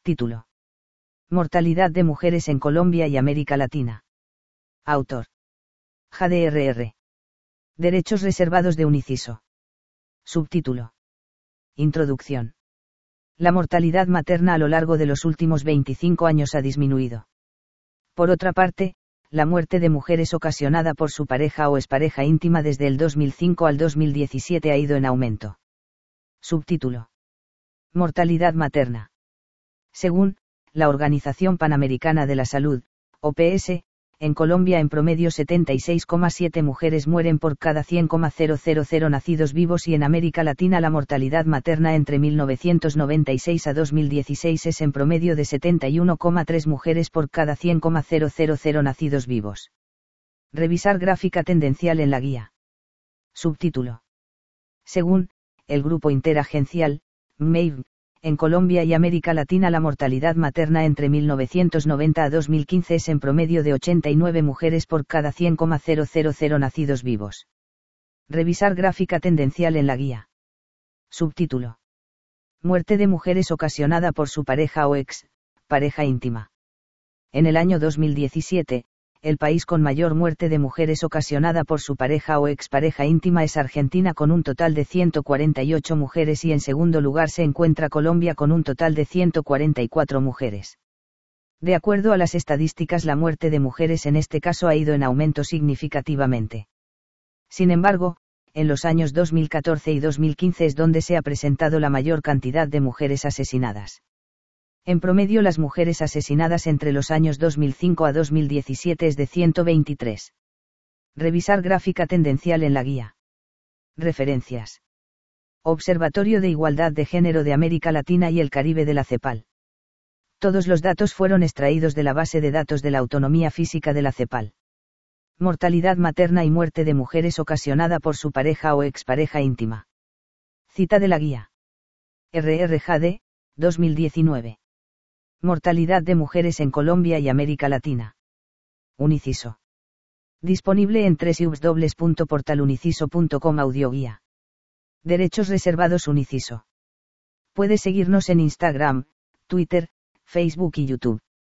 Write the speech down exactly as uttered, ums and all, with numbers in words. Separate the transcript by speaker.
Speaker 1: Título. Mortalidad de mujeres en Colombia y América Latina. Autor. Jade R R. Derechos reservados de Uniciso. Subtítulo. Introducción. La mortalidad materna a lo largo de los últimos veinticinco años ha disminuido. Por otra parte, la muerte de mujeres ocasionada por su pareja o expareja íntima desde el dos mil cinco al dos mil diecisiete ha ido en aumento. Subtítulo. Mortalidad materna. Según la Organización Panamericana de la Salud, O P S, en Colombia en promedio setenta y seis coma siete mujeres mueren por cada cien coma cero cero cero nacidos vivos y en América Latina la mortalidad materna entre mil novecientos noventa y seis a dos mil dieciséis es en promedio de setenta y uno coma tres mujeres por cada cien coma cero cero cero nacidos vivos. Revisar gráfica tendencial en la guía. Subtítulo. Según el Grupo Interagencial, M E I V, en Colombia y América Latina la mortalidad materna entre mil novecientos noventa a dos mil quince es en promedio de ochenta y nueve mujeres por cada cien coma cero cero cero nacidos vivos. Revisar gráfica tendencial en la guía. Subtítulo. Muerte de mujeres ocasionada por su pareja o ex, pareja íntima. En el año dos mil diecisiete, el país con mayor muerte de mujeres ocasionada por su pareja o expareja íntima es Argentina con un total de ciento cuarenta y ocho mujeres y en segundo lugar se encuentra Colombia con un total de ciento cuarenta y cuatro mujeres. De acuerdo a las estadísticas, la muerte de mujeres en este caso ha ido en aumento significativamente. Sin embargo, en los años dos mil catorce y dos mil quince es donde se ha presentado la mayor cantidad de mujeres asesinadas. En promedio las mujeres asesinadas entre los años dos mil cinco a dos mil diecisiete es de ciento veintitrés. Revisar gráfica tendencial en la guía. Referencias. Observatorio de Igualdad de Género de América Latina y el Caribe de la CEPAL. Todos los datos fueron extraídos de la base de datos de la autonomía física de la CEPAL. Mortalidad materna y muerte de mujeres ocasionada por su pareja o expareja íntima. Cita de la guía. R R Jade, dos mil diecinueve. Mortalidad de mujeres en Colombia y América Latina. Uniciso. Disponible en doble u doble u doble u punto portal uniciso punto com audioguía. Derechos reservados Uniciso. Puedes seguirnos en Instagram, Twitter, Facebook y YouTube.